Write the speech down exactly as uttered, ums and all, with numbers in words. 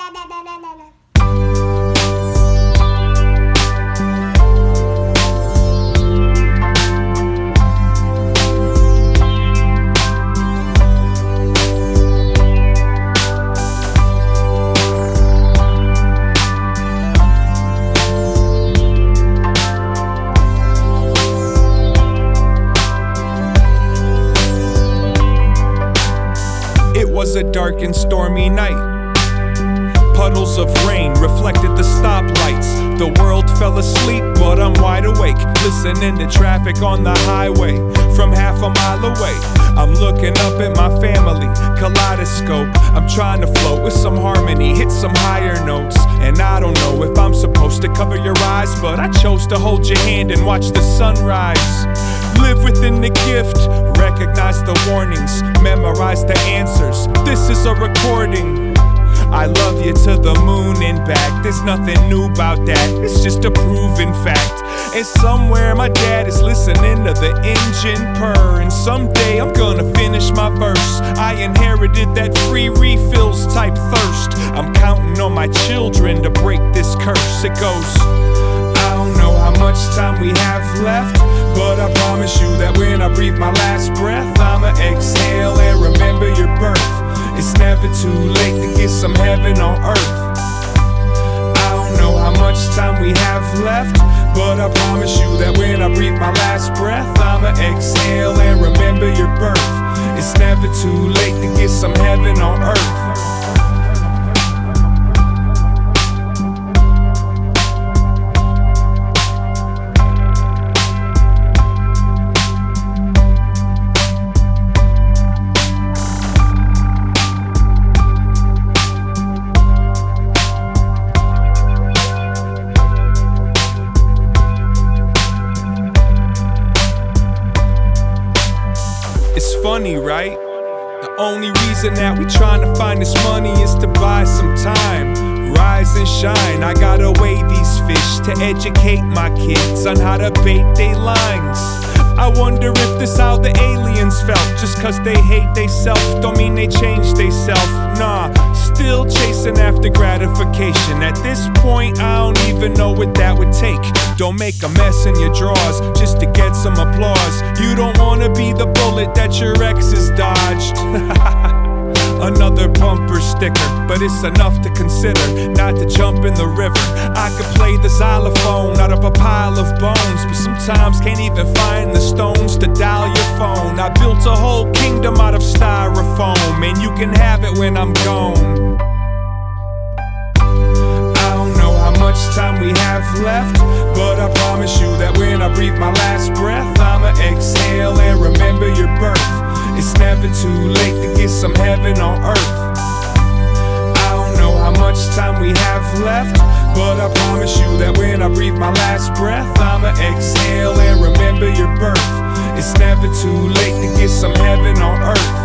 It was a dark and stormy night. Puddles of rain reflected the stoplights. The world fell asleep, but I'm wide awake, listening to traffic on the highway from half a mile away. I'm looking up at my family, kaleidoscope. I'm trying to float with some harmony, hit some higher notes. And I don't know if I'm supposed to cover your eyes, but I chose to hold your hand and watch the sunrise. Live within the gift, recognize the warnings, memorize the answers. This is a recording. I love you to the moon and back. There's nothing new about that, it's just a proven fact. And somewhere my dad is listening to the engine purr. And someday I'm gonna finish my verse. I inherited that free refills type thirst. I'm counting on my children to break this curse. It goes, I don't know how much time we have left, but I promise you that when I breathe my last breath, I'ma exhale and remember your birth. It's never too late to get some heaven on earth. I don't know how much time we have left, but I promise you that when I breathe my last breath, I'ma exhale and remember your birth. It's never too late to get some heaven on earth. It's funny, right? The only reason that we trying to find this money is to buy some time. Rise and shine, I gotta weigh these fish to educate my kids on how to bait they lines. I wonder if this how the aliens felt. Just cause they hate they self don't mean they change they self. Nah, still chasing after gratification. At this point, I don't even know what that would take. Don't make a mess in your drawers just to get some applause. You don't wanna be the bullet that your exes dodged. Another bumper sticker, but it's enough to consider not to jump in the river. I could play the xylophone out of a pile of bones, but sometimes can't even find the stones to dial your phone. I built a whole kingdom out of styrofoam, and you can have it when I'm gone. I don't know how much time we have left, but I promise you that when I breathe my last breath, I'ma exhale and remember your birth. It's never too late to get some heaven on earth. I don't know how much time we have left, but I promise you that when I breathe my last breath, I'ma exhale and remember your birth. It's never too late to get some heaven on earth.